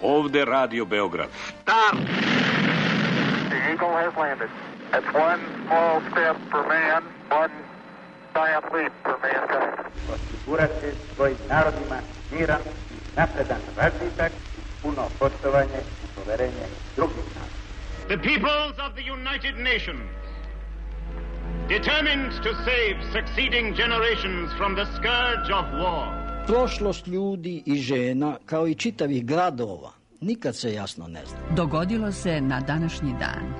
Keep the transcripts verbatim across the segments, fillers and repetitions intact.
Ovde Radio Beograd. Start! The Eagle has landed. It's one small step for man, one giant leap for mankind. Osigurati svojim narodima miran, napredan razvitak, puno poštovanje i poverenje drugih naroda. The peoples of the United Nations, determined to save succeeding generations from the scourge of war. Prošlost ljudi i žena, kao i čitavih gradova, nikad se jasno ne zna. Dogodilo se na današnji dan.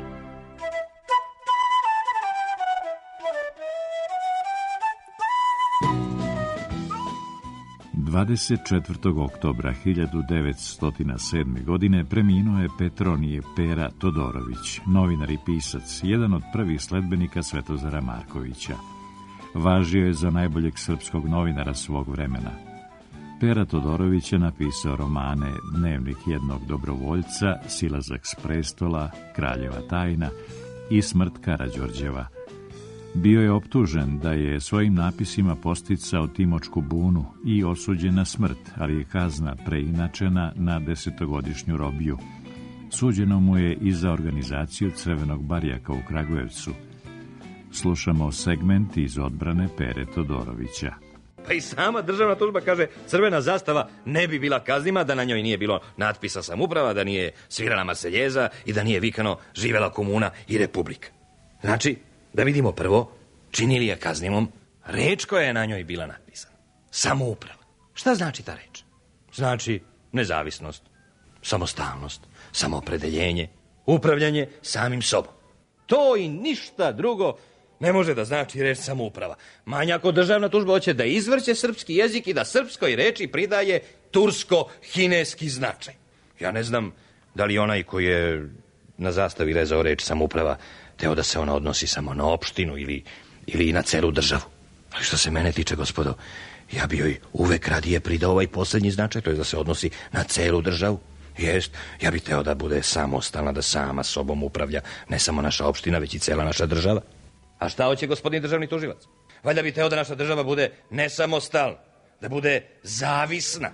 dvadeset četvrtog oktobra hiljadu devetsto sedme. godine preminuo je Petronije Pera Todorović, novinar i pisac, jedan od prvih sledbenika Svetozara Markovića. Važio je za najboljeg srpskog novinara svog vremena. Pera Todorović je napisao romane Dnevnik jednog dobrovoljca, Silazak s prestola, Kraljeva tajna i Smrt Karađorđeva. Bio je optužen da je svojim napisima posticao Timočku bunu i osuđen na smrt, ali je kazna preinačena na desetogodišnju robiju. Suđeno mu je i za organizaciju Crvenog barjaka u Kragujevcu. Slušamo segment iz odbrane Pere Todorovića. Pa i sama državna tužba kaže, crvena zastava ne bi bila kaznima da na njoj nije bilo natpisa Samouprava, da nije svirana Marseljeza i da nije vikano živela komuna i republika. Znači, da vidimo prvo, čini li je kaznimom reč koja je na njoj bila napisana. Samouprava. Šta znači ta reč? Znači nezavisnost, samostalnost, samoopredeljenje, upravljanje samim sobom. To i ništa drugo ne može da znači reč samouprava. Manja ako državna tužba hoće da izvrće srpski jezik i da srpskoj reči pridaje tursko-hineski značaj. Ja ne znam da li onaj koji je na zastavi rezao reč samouprava teo da se ona odnosi samo na opštinu ili, ili na celu državu. Ali što se mene tiče, gospodo, ja bi joj uvek radije pridao ovaj poslednji značaj, to je da se odnosi na celu državu. Jest, ja bih teo da bude samostalna, da sama sobom upravlja ne samo naša opština, već i cela naša država. A šta hoće gospodin državni tužilac? Valjda bi teo da naša država bude nesamostalna, da bude zavisna.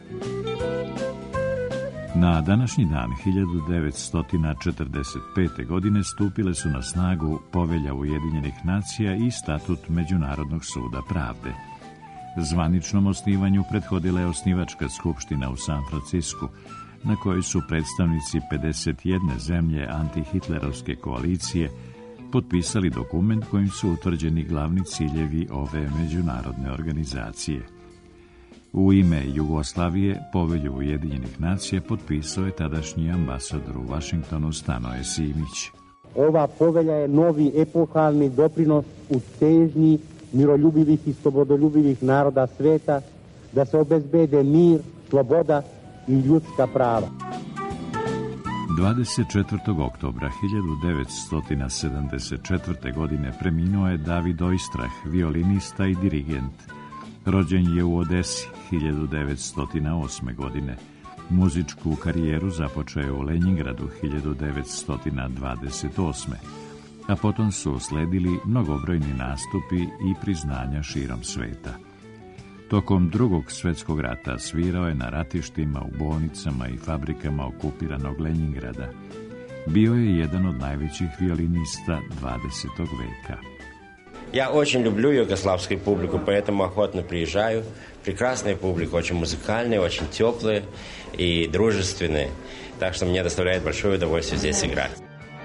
Na današnji dan hiljadu devetsto četrdeset pete. godine stupile su na snagu Povelja Ujedinjenih nacija i Statut Međunarodnog suda pravde. Zvaničnom osnivanju prethodila je osnivačka skupština u San Francisku, na kojoj su predstavnici pedeset jedne zemlje antihitlerovske koalicije potpisali dokument kojim su utvrđeni glavni ciljevi ove međunarodne organizacije. U ime Jugoslavije Povelju Ujedinjenih nacija potpisao je tadašnji ambasador u Vašingtonu Stanoje Simić. Ova povelja je novi epohalni doprinos u težnji miroljubivih i slobodoljubivih naroda sveta da se obezbede mir, sloboda i ljudska prava. dvadeset četvrtog oktobra hiljadu devetsto sedamdeset četvrte. godine preminuo je David Oistrah, violinista i dirigent. Rođen je u Odesi hiljadu devetsto osme. godine. Muzičku karijeru započeo je u Lenjingradu hiljadu devetsto dvadeset osme. a potom su usledili mnogobrojni nastupi i priznanja širom sveta. Tokom Drugog svjetskog rata svirao je na ratištima, u bolnicama i fabrikama okupiranog Lenjingrada. Bio je jedan od najvećih violinista dvadesetog veka. Я очень люблю югославскую публику, поэтому охотно приезжаю. Прекрасная публика, очень музыкальная, очень теплая и дружественная. Так что мне доставляет большое удовольствие здесь играть.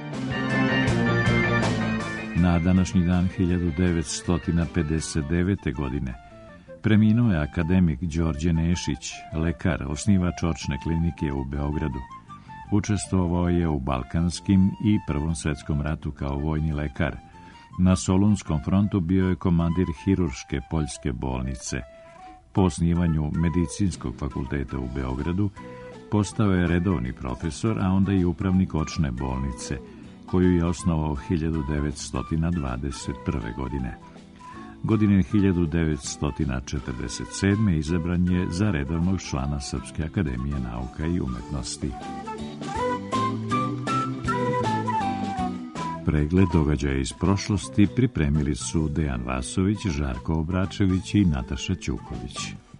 Na današnji dan hiljadu devetsto pedeset devete. godine preminuo je akademik Đorđe Nešić, lekar, osnivač očne klinike u Beogradu. Učestvovao je u Balkanskim i Prvom svjetskom ratu kao vojni lekar. Na Solunskom frontu bio je komandir hirurške poljske bolnice. Po osnivanju Medicinskog fakulteta u Beogradu postao je redovni profesor, a onda i upravnik očne bolnice, koju je osnovao hiljadu devetsto dvadeset prve. godine. Godine hiljadu devetsto četrdeset sedme. izabran je za redovnog člana Srpske akademije nauka i umetnosti. Pregled događaja iz prošlosti pripremili su Dejan Vasović, Žarko Obračević i Nataša Ćuković.